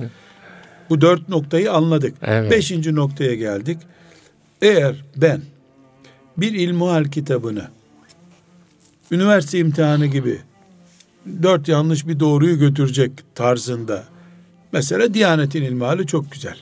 Bu 4 noktayı anladık. 5. noktaya geldik. Eğer ben bir ilmihal kitabını üniversite imtihanı gibi 4 yanlış bir doğruyu götürecek tarzında, mesela Diyanet'in ilmihali çok güzel.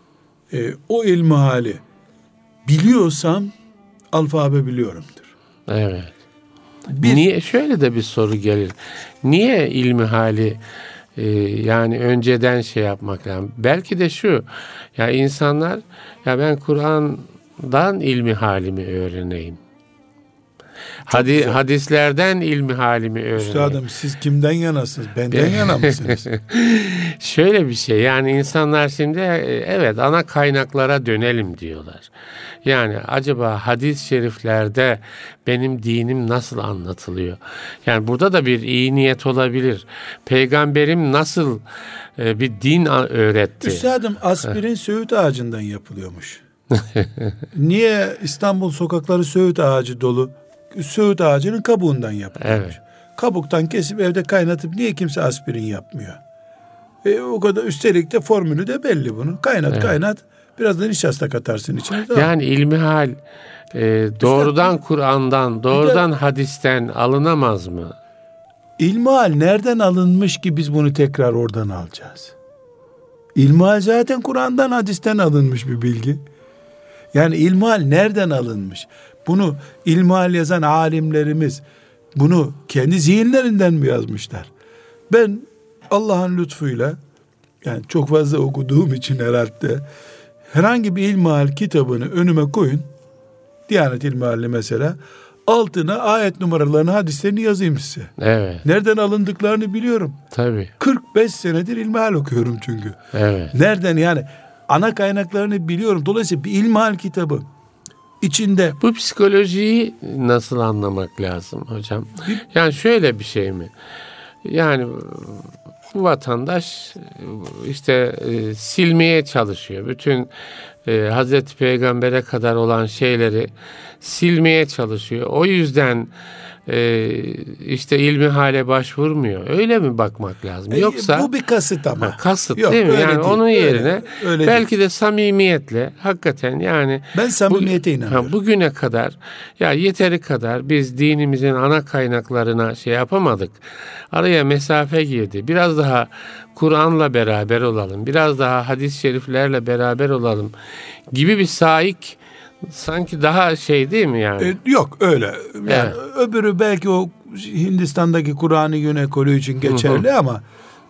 O ilmihali biliyorsam alfabe biliyorumdur. Evet. Niye, şöyle de bir soru gelir. Niye ilmihali yani önceden şey yapmak lazım? Belki de şu, ya insanlar, ya ben Kur'an'dan ilmihalimi öğreneyim. Hadislerden ilmihalimi öğreneyim. Üstadım siz kimden yanasınız? Benden yana mısınız? Şöyle bir şey, yani insanlar şimdi evet ana kaynaklara dönelim diyorlar. Yani acaba hadis-i şeriflerde benim dinim nasıl anlatılıyor? Yani burada da bir iyi niyet olabilir. Peygamberim nasıl bir din öğretti? Üstadım aspirin söğüt ağacından yapılıyormuş. Niye İstanbul sokakları söğüt ağacı dolu? Söğüt ağacının kabuğundan yapılıyormuş. Evet. Kabuktan kesip evde kaynatıp niye kimse aspirin yapmıyor? O kadar, üstelik de formülü de belli bunun. Kaynat. Biraz da nişasta katarsın içine. Yani ilmihal doğrudan Kur'an'dan, doğrudan hadisten alınamaz mı? İlmihal nereden alınmış ki biz bunu tekrar oradan alacağız? İlmihal zaten Kur'an'dan, hadisten alınmış bir bilgi. Yani ilmihal nereden alınmış? Bunu ilmihal yazan alimlerimiz bunu kendi zihinlerinden mi yazmışlar? Ben Allah'ın lütfuyla, yani çok fazla okuduğum için herhalde, herhangi bir ilmihal kitabını önüme koyun, Diyanet İlmihali mesela, altına ayet numaralarını, hadislerini yazayım size. Evet. Nereden alındıklarını biliyorum. Tabii. 45 senedir ilmihal okuyorum çünkü. Evet. Nereden, yani ana kaynaklarını biliyorum. Dolayısıyla bir ilmihal kitabı içinde... Bu psikolojiyi nasıl anlamak lazım hocam? Yani şöyle bir şey mi? Yani bu vatandaş işte silmeye çalışıyor. Bütün Hazreti Peygamber'e kadar olan şeyleri silmeye çalışıyor. O yüzden işte ilmi hale başvurmuyor. Öyle mi bakmak lazım? Yoksa bu bir kasıt ama. Kasıt Yok, değil mi? Yani değil. onun yerine öyle belki değil. de samimiyetle hakikaten yani ben samimiyete inanıyorum. Bugüne kadar ya yeteri kadar biz dinimizin ana kaynaklarına şey yapamadık. Araya mesafe girdi. Biraz daha Kur'an'la beraber olalım. Biraz daha hadis-i şeriflerle beraber olalım gibi bir saik sanki daha şey değil mi yani? Yok öyle. Yani öbürü belki o Hindistan'daki Kur'an-ı Gün ekolü için geçerli ama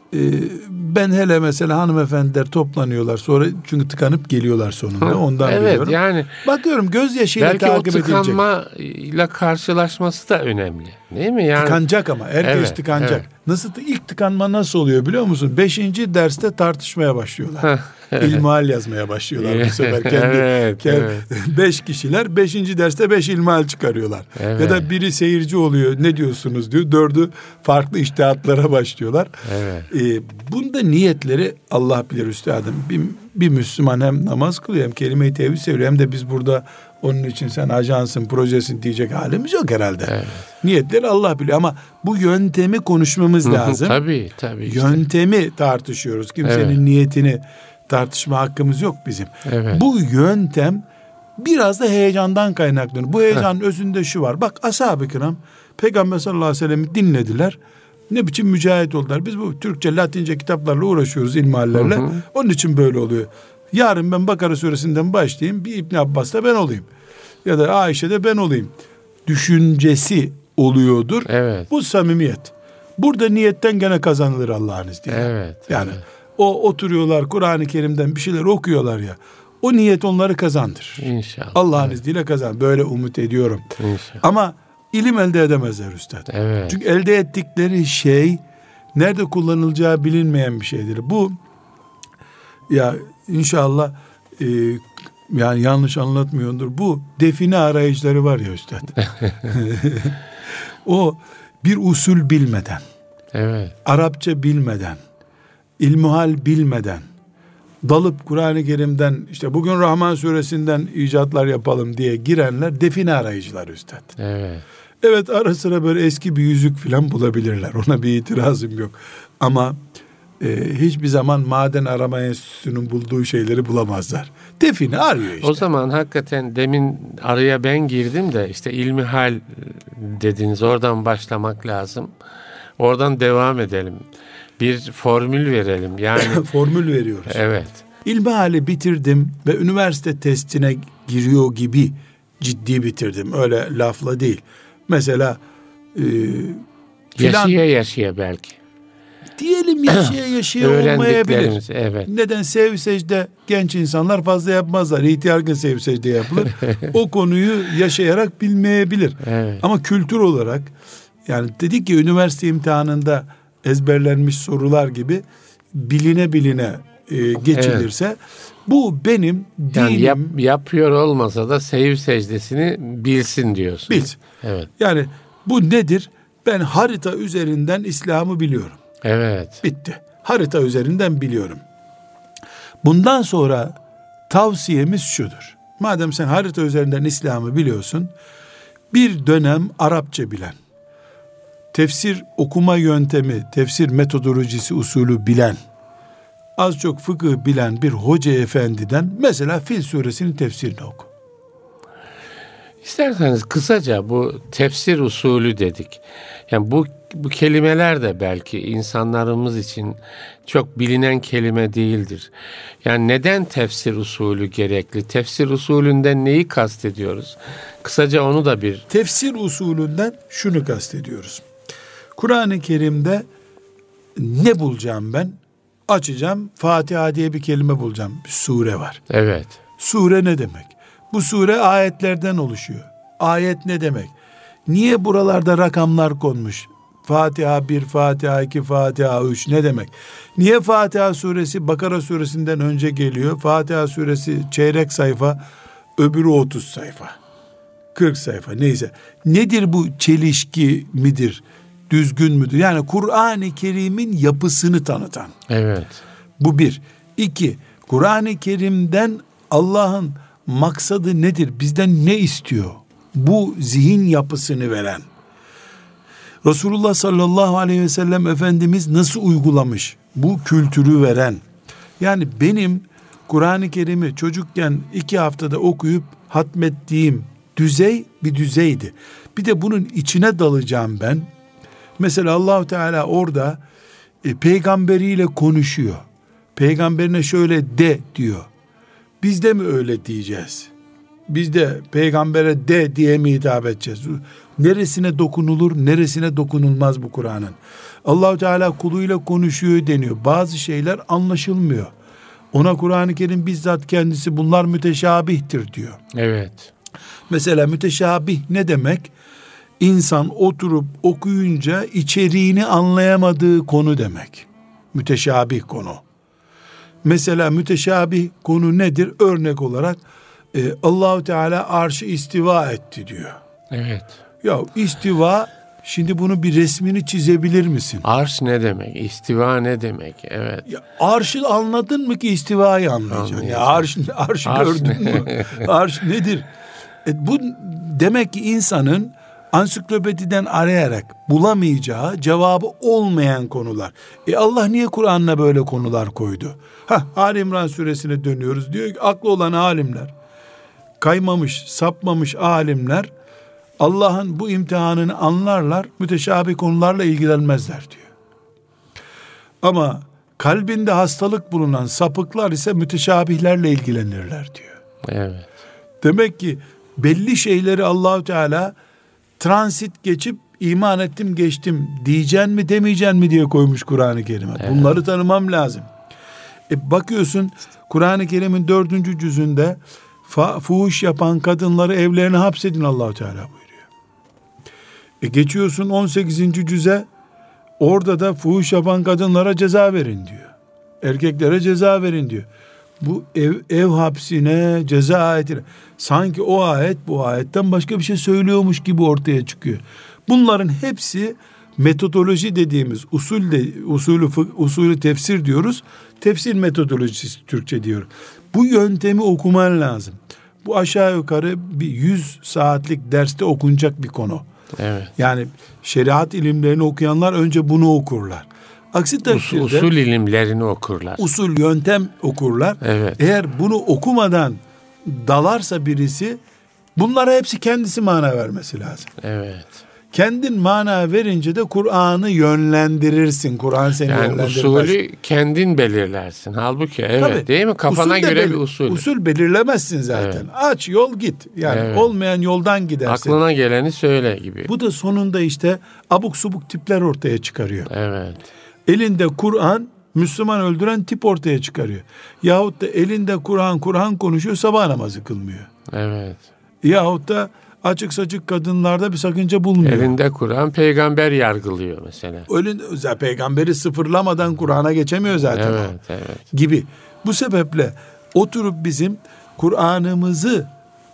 ben hele mesela hanımefendiler toplanıyorlar sonra çünkü tıkanıp geliyorlar sonunda ondan biliyorum. Yani bakıyorum gözyaşıyla belki takip edilecek. Belki o tıkanmayla karşılaşması da önemli. Değil mi? Yani tıkanacak ama herkes tıkanacak. Evet. Nasıl ilk tıkanma nasıl oluyor biliyor musun? 5. derste tartışmaya başlıyorlar. İlmihal yazmaya başlıyorlar bu sefer. Kendi 5 kişiler 5. derste 5 ilmihal çıkarıyorlar. Evet. Ya da biri seyirci oluyor. Ne diyorsunuz diyor. 4'ü farklı içtihatlara başlıyorlar. Evet. Bunda niyetleri Allah bilir üstadım. Bir Müslüman hem namaz kılıyor hem kelime-i tevhid söylüyor hem de biz burada onun için sen ajansın, projesin diyecek halimiz yok herhalde. Evet. Niyetleri Allah biliyor ama bu yöntemi konuşmamız lazım. Tabii. Yöntemi tartışıyoruz. Kimsenin niyetini tartışma hakkımız yok bizim. Evet. Bu yöntem biraz da heyecandan kaynaklanıyor. Bu heyecanın özünde şu var. Bak ashab-ı kiram Peygamber sallallahu aleyhi ve sellem'i dinlediler. Ne biçim mücahit oldular. Biz bu Türkçe, Latince kitaplarla uğraşıyoruz, ilmihallerle. Onun için böyle oluyor. Yarın ben Bakara suresinden başlayayım. Bir İbn Abbas'ta ben olayım. Ya da Ayşe'de ben olayım. Düşüncesi oluyordur. Evet. Bu samimiyet. Burada niyetten gene kazanılır Allah'ın izniyle. Evet. Yani o oturuyorlar Kur'an-ı Kerim'den bir şeyler okuyorlar ya. O niyet onları kazandırır. İnşallah. Allah'ın izniyle kazan. Böyle umut ediyorum. İnşallah. Ama ilim elde edemezler üstad. Evet. Çünkü elde ettikleri şey nerede kullanılacağı bilinmeyen bir şeydir. Bu ya inşallah yani yanlış anlatmıyordur. Bu define arayışları var ya üstad. O bir usul bilmeden, Arapça bilmeden, ilmuhal bilmeden, dalıp Kur'an-ı Kerim'den işte bugün Rahman suresinden icatlar yapalım diye girenler define arayıcılar üstad. Evet ara sıra böyle eski bir yüzük falan bulabilirler. Ona bir itirazım yok. Ama hiçbir zaman maden arama enstitüsünün bulduğu şeyleri bulamazlar. Define arıyor işte. O zaman hakikaten demin araya ben girdim de işte ilmihal dediniz, oradan başlamak lazım. Oradan devam edelim. Bir formül verelim. Yani formül veriyoruz. Evet. İlmihali bitirdim ve üniversite testine giriyor gibi ciddi bitirdim. Öyle lafla değil. Mesela yaşaya belki. Diyelim yaşaya olmayabilir. Evet. Neden? Sev secde genç insanlar fazla yapmazlar. İhtiyarken sev secde yapılır. O konuyu yaşayarak bilmeyebilir. Evet. Ama kültür olarak yani dedik ki üniversite imtihanında ezberlenmiş sorular gibi biline geçilirse bu benim dinim. Yani yapıyor olmasa da sev secdesini bilsin diyorsun. Bilsin. Evet. Yani bu nedir? Ben harita üzerinden İslam'ı biliyorum. Evet. Bitti. Harita üzerinden biliyorum. Bundan sonra tavsiyemiz şudur. Madem sen harita üzerinden İslam'ı biliyorsun, bir dönem Arapça bilen, tefsir okuma yöntemi, tefsir metodolojisi usulü bilen, az çok fıkıh bilen bir hoca efendiden mesela Fil suresinin tefsirini oku. İsterseniz kısaca bu tefsir usulü dedik. Yani bu kelimeler de belki insanlarımız için çok bilinen kelime değildir. Yani neden tefsir usulü gerekli? Tefsir usulünden neyi kastediyoruz? Kısaca onu da bir... Tefsir usulünden şunu kastediyoruz. Kur'an-ı Kerim'de ne bulacağım ben? Açacağım, Fatiha diye bir kelime bulacağım. Bir sure var. Evet. Sure ne demek? Bu sure ayetlerden oluşuyor. Ayet ne demek? Niye buralarda rakamlar konmuş? Fatiha 1, Fatiha 2, Fatiha 3 ne demek? Niye Fatiha suresi Bakara suresinden önce geliyor? Fatiha suresi çeyrek sayfa, öbürü 30 sayfa. 40 sayfa neyse. Nedir bu, çelişki midir? Düzgün müdür? Yani Kur'an-ı Kerim'in yapısını tanıtan. Evet. Bu bir. İki, Kur'an-ı Kerim'den Allah'ın maksadı nedir? Bizden ne istiyor? Bu zihin yapısını veren. Resulullah sallallahu aleyhi ve sellem Efendimiz nasıl uygulamış? Bu kültürü veren. Yani benim Kur'an-ı Kerim'i çocukken 2 haftada okuyup hatmettiğim düzey bir düzeydi. Bir de bunun içine dalacağım ben. Mesela Allah-u Teala orada peygamberiyle konuşuyor. Peygamberine şöyle de diyor. Biz de mi öyle diyeceğiz? Biz de peygambere de diye mi hitap edeceğiz? Neresine dokunulur, neresine dokunulmaz bu Kur'an'ın? Allah-u Teala kuluyla konuşuyor deniyor. Bazı şeyler anlaşılmıyor. Ona Kur'an-ı Kerim bizzat kendisi bunlar müteşabihtir diyor. Evet. Mesela müteşabih ne demek? İnsan oturup okuyunca içeriğini anlayamadığı konu demek. Müteşabih konu. Mesela müteşabih konu nedir? Örnek olarak Allah-u Teala arşı istiva etti diyor. Evet. Ya istiva, şimdi bunu bir resmini çizebilir misin? Arş ne demek? İstiva ne demek? Evet. Ya arşı anladın mı ki istivayı anlayacaksın? Ya arşı gördün mü? Arş nedir? Bu demek ki insanın ansiklopediden arayarak bulamayacağı, cevabı olmayan konular. Allah niye Kur'an'la böyle konular koydu? Ali İmran suresine dönüyoruz. Diyor ki aklı olan alimler, kaymamış, sapmamış alimler Allah'ın bu imtihanını anlarlar, müteşabih konularla ilgilenmezler diyor. Ama kalbinde hastalık bulunan sapıklar ise müteşabihlerle ilgilenirler diyor. Evet. Demek ki belli şeyleri Allah-u Teala transit geçip iman ettim geçtim diyeceksin mi demeyeceksin mi diye koymuş Kur'an-ı Kerim'e. Evet. Bunları tanımam lazım. Bakıyorsun Kur'an-ı Kerim'in 4. cüzünde fuhuş yapan kadınları evlerine hapsedin Allah-u Teala buyuruyor. Geçiyorsun 18. cüze, orada da fuhuş yapan kadınlara ceza verin diyor. Erkeklere ceza verin diyor. Bu ev hapsine, ceza ayetine, sanki o ayet bu ayetten başka bir şey söylüyormuş gibi ortaya çıkıyor. Bunların hepsi metodoloji dediğimiz usulü tefsir diyoruz. Tefsir metodolojisi Türkçe diyor. Bu yöntemi okuman lazım. Bu aşağı yukarı bir 100 saatlik derste okunacak bir konu. Evet. Yani şeriat ilimlerini okuyanlar önce bunu okurlar. Aksi takdirde usul ilimlerini okurlar. Usul, yöntem okurlar. Evet. Eğer bunu okumadan dalarsa birisi, bunlara hepsi kendisi mana vermesi lazım. Evet. Kendin mana verince de Kur'an'ı yönlendirirsin. Kur'an seni yönlendirmez. Yani usulü kendin belirlersin. Halbuki evet, tabii, değil mi? Kafana göre bir usul. Usul belirlemezsin zaten. Evet. Aç yol git. Yani evet, olmayan yoldan gidersin. Aklına geleni söyle gibi. Bu da sonunda işte abuk subuk tipler ortaya çıkarıyor. Evet. Elinde Kur'an, Müslüman öldüren tip ortaya çıkarıyor. Yahut da elinde Kur'an konuşuyor, sabah namazı kılmıyor. Evet. Yahut da açık saçık kadınlarda bir sakınca bulmuyor. Elinde Kur'an, peygamber yargılıyor mesela. Peygamberi sıfırlamadan Kur'an'a geçemiyor zaten. Evet, evet. Gibi. Bu sebeple oturup bizim Kur'an'ımızı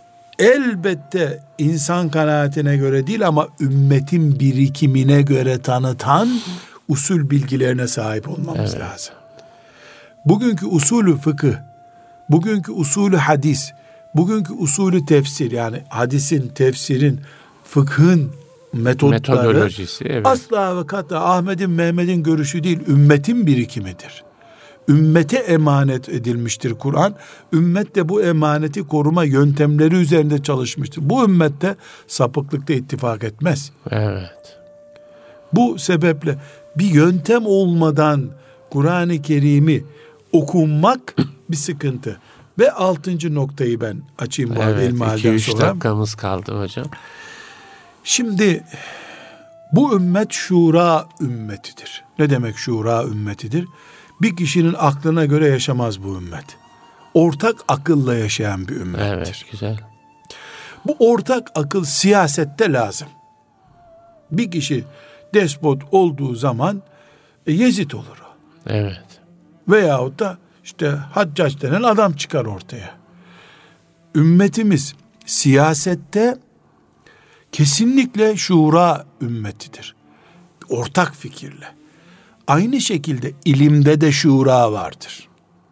elbette insan kanaatine göre değil ama ümmetin birikimine göre tanıtan usul bilgilerine sahip olmamız lazım. Bugünkü usulü fıkıh, bugünkü usulü hadis, bugünkü usulü tefsir, yani hadisin, tefsirin, fıkhın metodolojisi, evet, asla ve kata Ahmet'in, Mehmet'in görüşü değil, ümmetin birikimidir. Ümmete emanet edilmiştir Kur'an. Ümmet de bu emaneti koruma yöntemleri üzerinde çalışmıştır. Bu ümmette sapıklıkta ittifak etmez. Evet. Bu sebeple bir yöntem olmadan Kur'an-ı Kerim'i okunmak bir sıkıntı. Ve 6. noktayı ben açayım bu arada ilmihalden 2-3 dakikamız kaldı hocam. Şimdi bu ümmet şura ümmetidir. Ne demek şura ümmetidir? Bir kişinin aklına göre yaşamaz bu ümmet. Ortak akılla yaşayan bir ümmettir. Evet, güzel. Bu ortak akıl siyasette lazım. Bir kişi despot olduğu zaman Yezid olur o. Evet. Veyahut da işte Haccac denen adam çıkar ortaya. Ümmetimiz siyasette kesinlikle şura ümmetidir. Ortak fikirle. Aynı şekilde ilimde de şura vardır.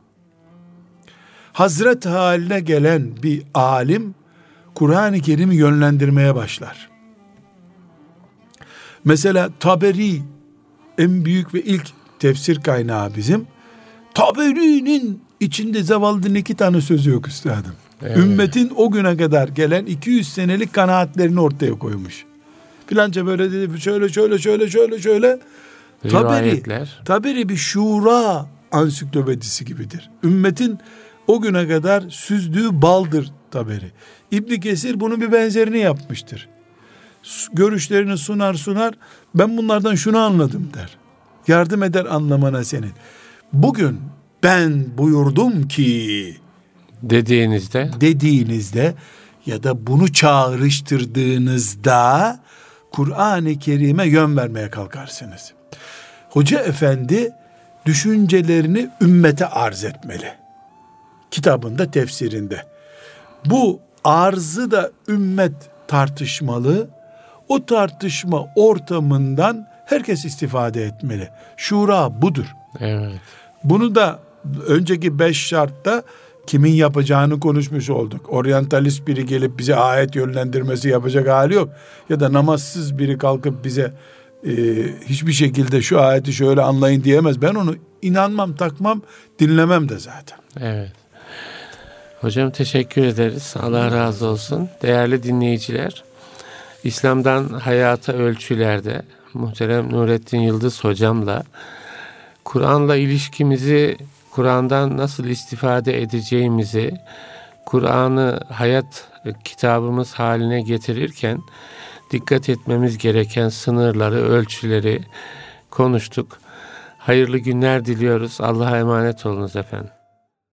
Hazret haline gelen bir alim Kur'an-ı Kerim'i yönlendirmeye başlar. Mesela Taberi en büyük ve ilk tefsir kaynağı bizim. Taberi'nin içinde zavallının 2 tane sözü yok üstadım. Evet. Ümmetin o güne kadar gelen 200 senelik kanaatlerini ortaya koymuş. Filanca böyle dedi, şöyle. Taberi bir şura ansiklopedisi gibidir. Ümmetin o güne kadar süzdüğü baldır Taberi. İbn Kesir bunun bir benzerini yapmıştır. Görüşlerini sunar, ben bunlardan şunu anladım der. Yardım eder anlamana senin. Bugün ben buyurdum ki dediğinizde ya da bunu çağrıştırdığınızda Kur'an-ı Kerim'e yön vermeye kalkarsınız. Hoca efendi düşüncelerini ümmete arz etmeli. Kitabında, tefsirinde. Bu arzı da ümmet tartışmalı. O tartışma ortamından herkes istifade etmeli. Şura budur. Evet. Bunu da önceki 5 şartta kimin yapacağını konuşmuş olduk. Oryantalist biri gelip bize ayet yönlendirmesi yapacak hali yok. Ya da namazsız biri kalkıp bize hiçbir şekilde şu ayeti şöyle anlayın diyemez. Ben onu inanmam, takmam, dinlemem de zaten. Evet. Hocam teşekkür ederiz. Allah razı olsun. Değerli dinleyiciler, İslam'dan Hayata Ölçülerde muhterem Nurettin Yıldız hocamla Kur'an'la ilişkimizi, Kur'an'dan nasıl istifade edeceğimizi, Kur'an'ı hayat kitabımız haline getirirken dikkat etmemiz gereken sınırları, ölçüleri konuştuk. Hayırlı günler diliyoruz. Allah'a emanet olunuz efendim.